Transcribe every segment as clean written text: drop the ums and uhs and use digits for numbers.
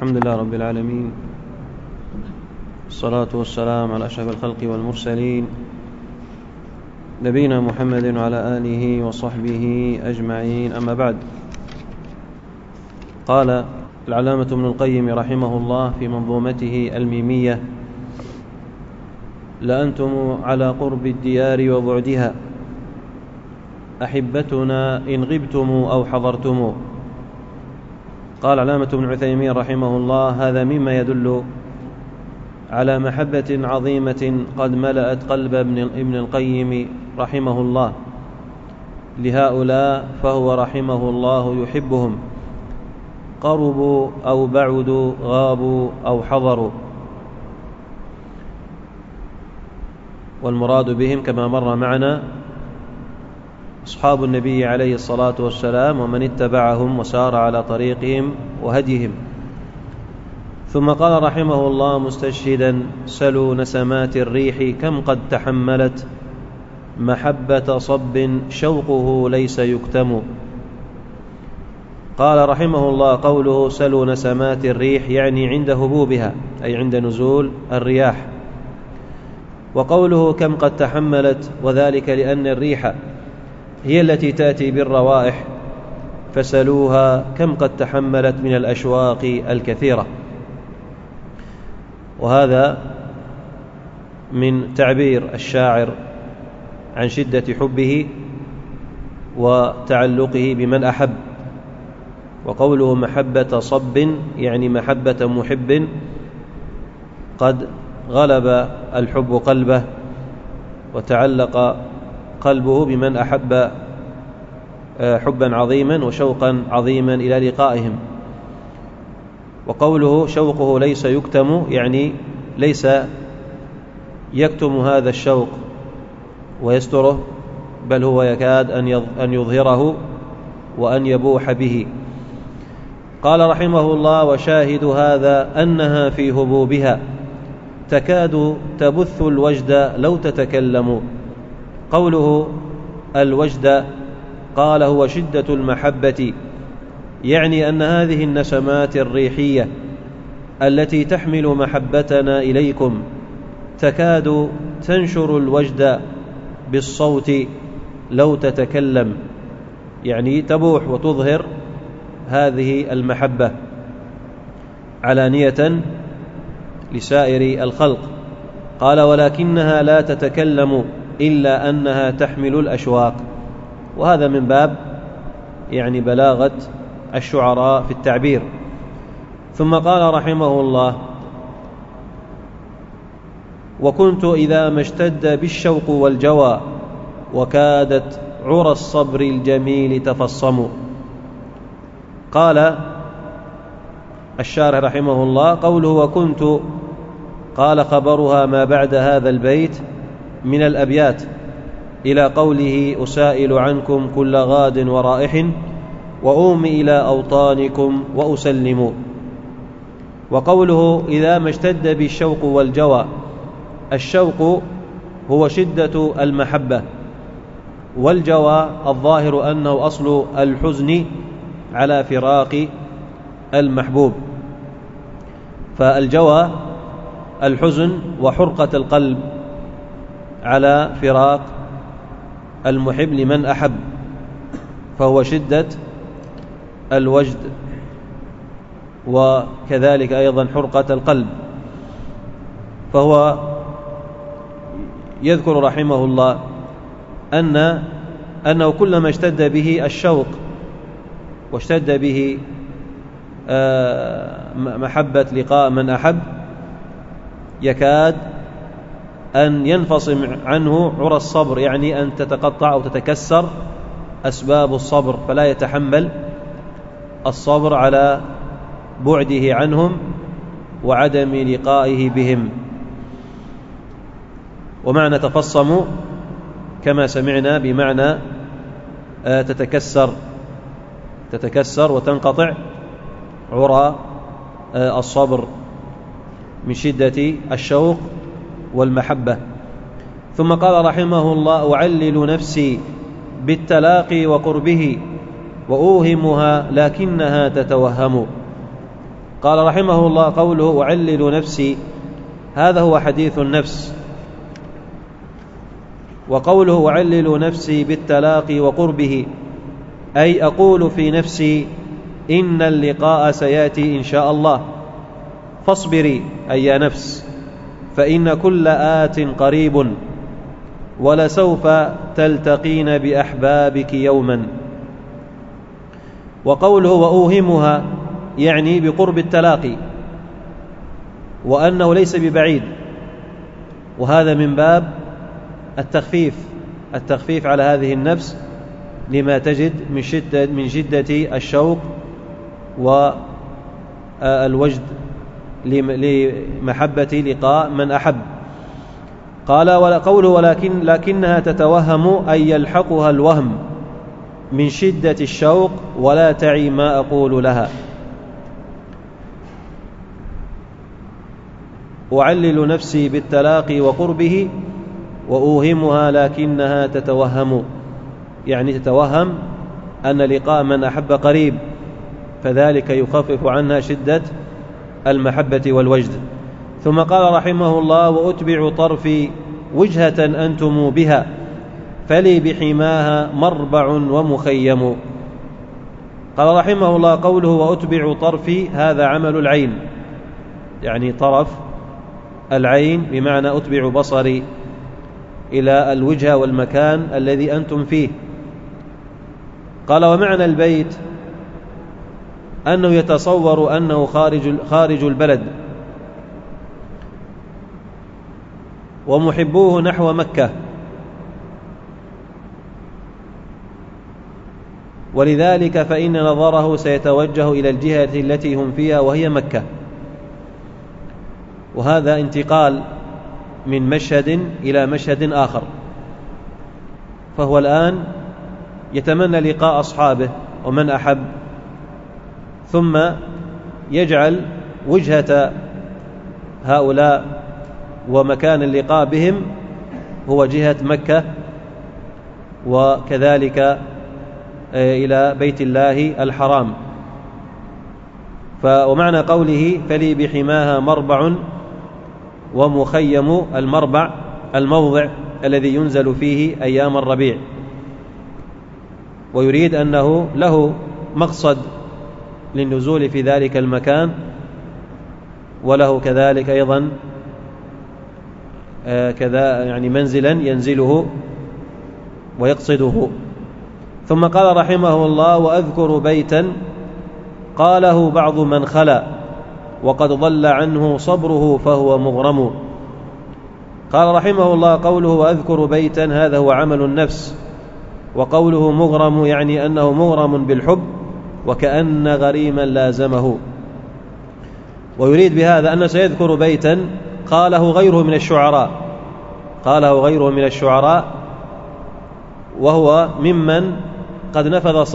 الحمد لله رب العالمين، الصلاة والسلام على أشرف الخلق والمرسلين، نبينا محمد وعلى آله وصحبه أجمعين. أما بعد، قال العلامة ابن القيم رحمه الله في منظومته الميمية: لأنتم على قرب الديار وبعدها أحبتنا إن غبتم أو حضرتم. قال علامة ابن عثيمين رحمه الله: هذا مما يدل على محبة عظيمة قد ملأت قلب ابن القيم رحمه الله لهؤلاء، فهو رحمه الله يحبهم، قربوا أو بعدوا، غابوا أو حضروا. والمراد بهم كما مر معنا أصحاب النبي عليه الصلاة والسلام ومن اتبعهم وسار على طريقهم وهديهم. ثم قال رحمه الله مستشهدا: سلوا نسمات الريح كم قد تحملت محبة صب شوقه ليس يكتم. قال رحمه الله: قوله سلوا نسمات الريح يعني عند هبوبها، أي عند نزول الرياح. وقوله كم قد تحملت، وذلك لأن الريح هي التي تأتي بالروائح، فسلوها كم قد تحملت من الأشواق الكثيرة. وهذا من تعبير الشاعر عن شدة حبه وتعلقه بمن أحب. وقوله محبة صب يعني محبة محب قد غلب الحب قلبه وتعلق قلبه بمن أحب حبا عظيما وشوقا عظيما إلى لقائهم. وقوله شوقه ليس يكتم يعني ليس يكتم هذا الشوق ويستره، بل هو يكاد أن يظهره وأن يبوح به. قال رحمه الله: وشاهد هذا أنها في هبوبها تكاد تبث الوجد لو تتكلم. قوله الوجد قال هو شدة المحبة، يعني أن هذه النسمات الريحية التي تحمل محبتنا إليكم تكاد تنشر الوجد بالصوت لو تتكلم، يعني تبوح وتظهر هذه المحبة علانية لسائر الخلق. قال: ولكنها لا تتكلم إلا أنها تحمل الأشواق. وهذا من باب يعني بلاغة الشعراء في التعبير. ثم قال رحمه الله: وكنت إذا ما اشتد بالشوق والجوى وكادت عرى الصبر الجميل تفصم. قال الشارح رحمه الله: قوله وكنت، قال خبرها ما بعد هذا البيت من الأبيات إلى قوله أسائل عنكم كل غاد ورائح وأومي إلى أوطانكم وأسلم. وقوله إذا ما اشتد بالشوق والجوى، الشوق هو شدة المحبة، والجوى الظاهر أنه أصل الحزن على فراق المحبوب. فالجوى الحزن وحرقة القلب على فراق المحب لمن أحب، فهو شدة الوجد وكذلك أيضا حرقة القلب. فهو يذكر رحمه الله أنه كلما اشتد به الشوق واشتد به محبة لقاء من أحب يكاد أن ينفصم عنه عرى الصبر، يعني أن تتقطع أو تتكسر أسباب الصبر، فلا يتحمل الصبر على بعده عنهم وعدم لقائه بهم. ومعنى تفصم كما سمعنا بمعنى تتكسر وتنقطع عرى الصبر من شدة الشوق والمحبة. ثم قال رحمه الله: أعلل نفسي بالتلاقي وقربه وأوهمها لكنها تتوهم. قال رحمه الله: قوله أعلل نفسي، هذا هو حديث النفس. وقوله أعلل نفسي بالتلاقي وقربه، أي أقول في نفسي إن اللقاء سيأتي إن شاء الله، فاصبري أي يا نفس، فإن كل آت قريب، ولسوف تلتقين بأحبابك يوما. وقوله وأوهمها، يعني بقرب التلاقي، وأنه ليس ببعيد، وهذا من باب التخفيف على هذه النفس لما تجد من شدة الشوق والوجد لمحبة لقاء من أحب. قال: قوله لكنها تتوهم، أي يلحقها الوهم من شدة الشوق، ولا تعي ما أقول لها. أعلل نفسي بالتلاقي وقربه وأوهمها لكنها تتوهم، يعني تتوهم أن لقاء من أحب قريب، فذلك يخفف عنها شدة المحبة والوجد. ثم قال رحمه الله: وأتبع طرفي وجهة أنتم بها، فلي بحماها مربع ومخيم. قال رحمه الله: قوله وأتبع طرفي، هذا عمل العين، يعني طرف العين، بمعنى أتبع بصري إلى الوجهة والمكان الذي أنتم فيه. قال: ومعنى البيت أنه يتصور أنه خارج البلد، ومحبوه نحو مكة، ولذلك فإن نظره سيتوجه إلى الجهة التي هم فيها وهي مكة. وهذا انتقال من مشهد إلى مشهد آخر، فهو الآن يتمنى لقاء أصحابه ومن أحب، ثم يجعل وجهة هؤلاء ومكان اللقاء بهم هو جهة مكة، وكذلك إلى بيت الله الحرام. ومعنى قوله فلي بحماها مربع ومخيم، المربع الموضع الذي ينزل فيه أيام الربيع، ويريد أنه له مقصد للنزول في ذلك المكان، وله كذلك أيضا كذا يعني منزلا ينزله ويقصده. ثم قال رحمه الله: وأذكر بيتا قاله بعض من خلا، وقد ضل عنه صبره فهو مغرم. قال رحمه الله: قوله وأذكر بيتا، هذا هو عمل النفس. وقوله مغرم، يعني أنه مغرم بالحب، وكأن غريما لازمه. ويريد بهذا أنه سيذكر بيتا قاله غيره من الشعراء، وهو ممن قد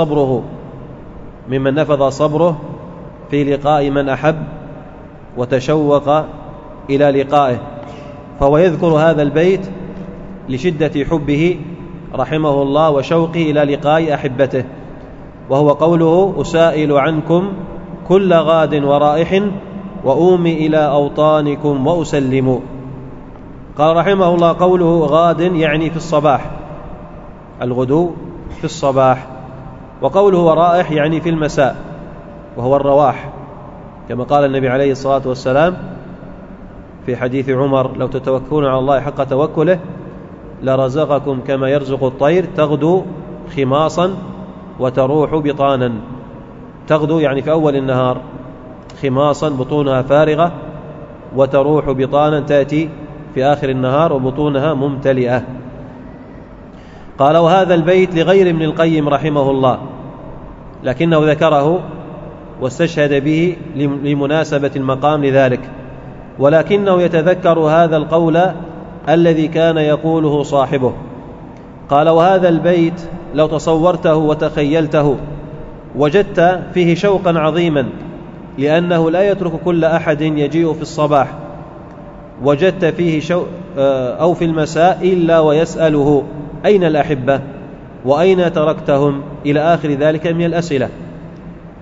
نفذ صبره في لقاء من أحب وتشوق إلى لقائه، فهو يذكر هذا البيت لشدة حبه رحمه الله وشوقه إلى لقاء أحبته، وهو قوله أسائل عنكم كل غاد ورائح، وأومي إلى أوطانكم وأسلم. قال رحمه الله: قوله غاد يعني في الصباح، الغدو في الصباح. وقوله ورائح يعني في المساء، وهو الرواح، كما قال النبي عليه الصلاة والسلام في حديث عمر: لو تتوكلون على الله حق توكله لرزقكم كما يرزق الطير، تغدو خماصا وتروح بطانا. تغدو يعني في أول النهار، خماصا بطونها فارغة، وتروح بطانا تأتي في آخر النهار وبطونها ممتلئة. قال: وهذا البيت لغير ابن القيم رحمه الله، لكنه ذكره واستشهد به لمناسبة المقام لذلك، ولكنه يتذكر هذا القول الذي كان يقوله صاحبه. قال: وهذا البيت لو تصورته وتخيلته وجدت فيه شوقا عظيما، لأنه لا يترك كل أحد يجيء في الصباح، وجدت فيه أو في المساء إلا ويسأله أين الأحبة وأين تركتهم، إلى آخر ذلك من الأسئلة.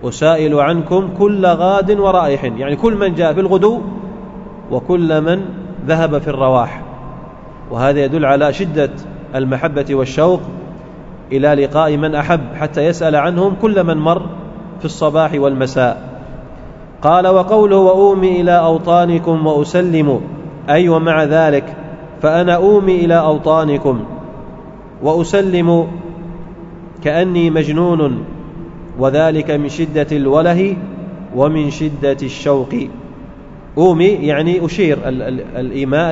أسائل عنكم كل غاد ورائح، يعني كل من جاء في الغدو وكل من ذهب في الرواح. وهذا يدل على شدة المحبة والشوق إلى لقاء من أحب، حتى يسأل عنهم كل من مر في الصباح والمساء. قال: وقوله وأومي إلى أوطانكم وأسلم، أي ومع ذلك فأنا أومي إلى أوطانكم وأسلم كأني مجنون، وذلك من شدة الوله ومن شدة الشوق. أومي يعني أشير، الإيماء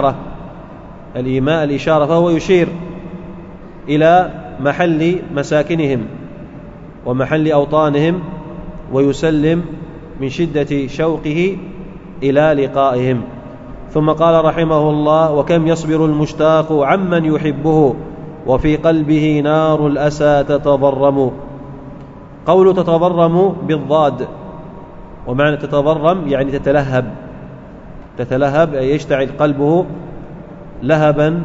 الإشارة، فهو يشير إلى محل مساكنهم ومحل أوطانهم، ويسلم من شدة شوقه إلى لقائهم. ثم قال رحمه الله: وكم يصبر المشتاق عمن يحبه وفي قلبه نار الأسى تتضرم. قول تتضرم بالضاد، ومعنى تتضرم يعني تتلهب أي يشتعل قلبه لهبا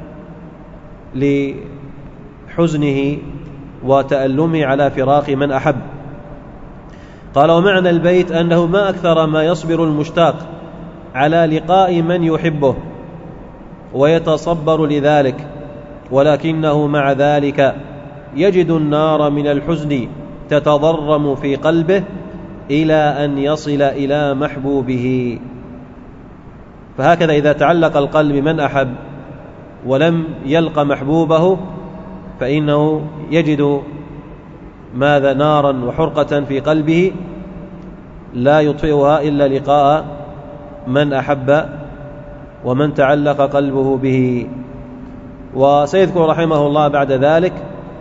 لحزنه وتألمه على فراق من أحب. قال: ومعنى البيت أنه ما أكثر ما يصبر المشتاق على لقاء من يحبه ويتصبر لذلك، ولكنه مع ذلك يجد النار من الحزن تتضرم في قلبه إلى أن يصل إلى محبوبه. فهكذا إذا تعلق القلب بمن أحب ولم يلق محبوبه، فإنه يجد ماذا؟ نارا وحرقة في قلبه لا يطفئها إلا لقاء من أحب ومن تعلق قلبه به. وسيذكر رحمه الله بعد ذلك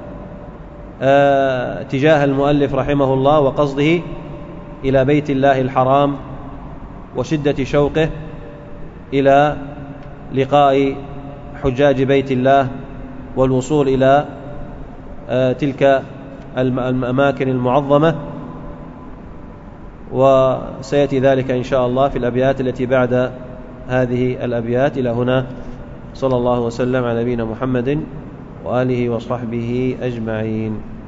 اتجاه المؤلف رحمه الله وقصده إلى بيت الله الحرام وشدة شوقه إلى لقاء حجاج بيت الله والوصول إلى تلك الأماكن المعظمة. وسيأتي ذلك إن شاء الله في الأبيات التي بعد هذه الأبيات. إلى هنا، صلى الله وسلم على نبينا محمد وآله وصحبه أجمعين.